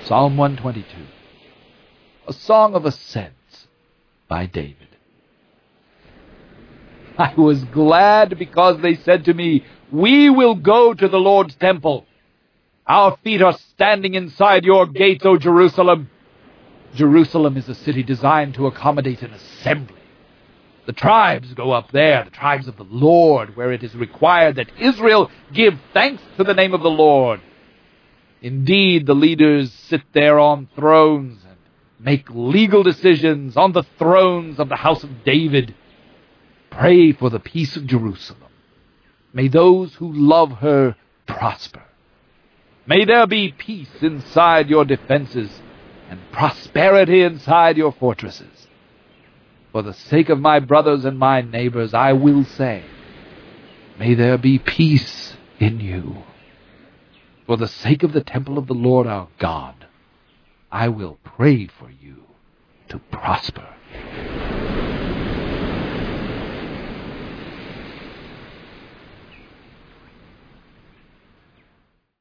Psalm 122, a song of ascent by David. I was glad because they said to me, "We will go to the Lord's temple. Our feet are standing inside your gates, O Jerusalem." Jerusalem is a city designed to accommodate an assembly. The tribes go up there, the tribes of the Lord, where it is required that Israel give thanks to the name of the Lord. Indeed, the leaders sit there on thrones and make legal decisions on the thrones of the house of David. Pray for the peace of Jerusalem. May those who love her prosper. May there be peace inside your defenses and prosperity inside your fortresses. For the sake of my brothers and my neighbors, I will say, may there be peace in you. For the sake of the temple of the Lord our God, I will pray for you to prosper.